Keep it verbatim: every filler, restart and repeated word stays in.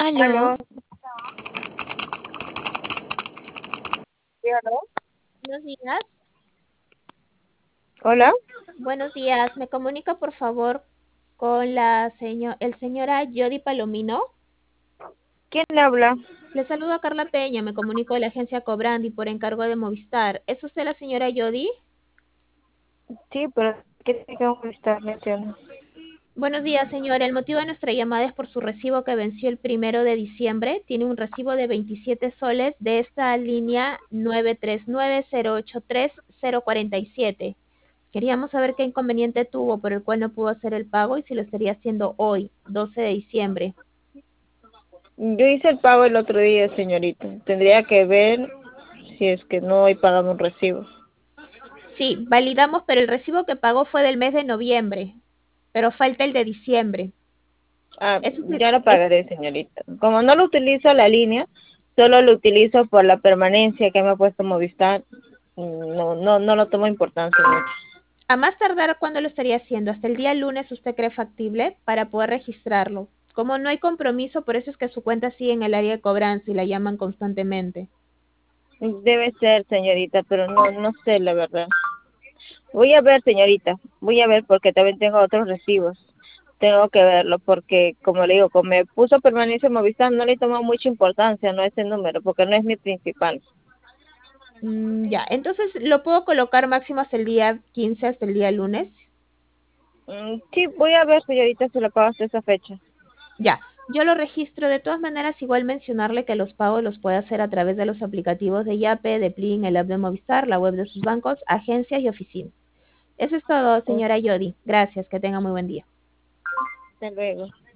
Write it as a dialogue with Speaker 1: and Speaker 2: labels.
Speaker 1: Aló,
Speaker 2: Aló,
Speaker 1: ¿sí, aló?
Speaker 2: buenos días.
Speaker 1: Hola,
Speaker 2: Buenos días. ¿Me comunica por favor con la señor, el señora Yodi Palomino?
Speaker 1: ¿quién le habla?
Speaker 2: Le saludo a Carla Peña, me comunico de la agencia Cobrandi por encargo de Movistar. ¿Es usted la señora Yodi?
Speaker 1: Sí, pero ¿qué tiene que molestar? No entiendo.
Speaker 2: Buenos días, señora. El motivo de nuestra llamada es por su recibo que venció el primero de diciembre. Tiene un recibo de veintisiete soles de esta línea nueve tres nueve cero ocho tres cero cuatro siete. Queríamos saber qué inconveniente tuvo por el cual no pudo hacer el pago y si lo estaría haciendo hoy, doce de diciembre.
Speaker 1: Yo hice el pago el otro día, señorita. Tendría que ver si es que no he pagado un recibo.
Speaker 2: Sí, validamos, pero el recibo que pagó fue del mes de noviembre, pero falta el de diciembre.
Speaker 1: Ah,
Speaker 2: Es, util-
Speaker 1: ya lo
Speaker 2: es
Speaker 1: pagaré, señorita. Como no lo utilizo la línea, solo lo utilizo por la permanencia que me ha puesto Movistar. No, no, no lo tomo importancia mucho.
Speaker 2: A más tardar, ¿cuándo lo estaría haciendo? Hasta el día lunes, ¿usted cree factible para poder registrarlo? Como no hay compromiso, por eso es que su cuenta sigue en el área de cobranza y la llaman constantemente.
Speaker 1: Debe ser, señorita, pero no, no sé la verdad. Voy a ver, señorita, voy a ver porque también tengo otros recibos. Tengo que verlo porque, como le digo, como me puso permanencia en Movistar, no le tomo mucha importancia, no ese número, porque no es mi principal.
Speaker 2: Mm, ya, entonces lo puedo colocar máximo hasta el día quince, hasta el día lunes.
Speaker 1: Mm, sí, voy a ver, señorita, si lo pago hasta esa fecha.
Speaker 2: Ya, yo lo registro. De todas maneras, igual mencionarle que los pagos los puede hacer a través de los aplicativos de Yape, de Plin, el app de Movistar, la web de sus bancos, agencias y oficinas. Eso es todo,
Speaker 1: Oh,
Speaker 2: señora Yodi. Gracias, que tenga muy buen día.
Speaker 1: hasta luego.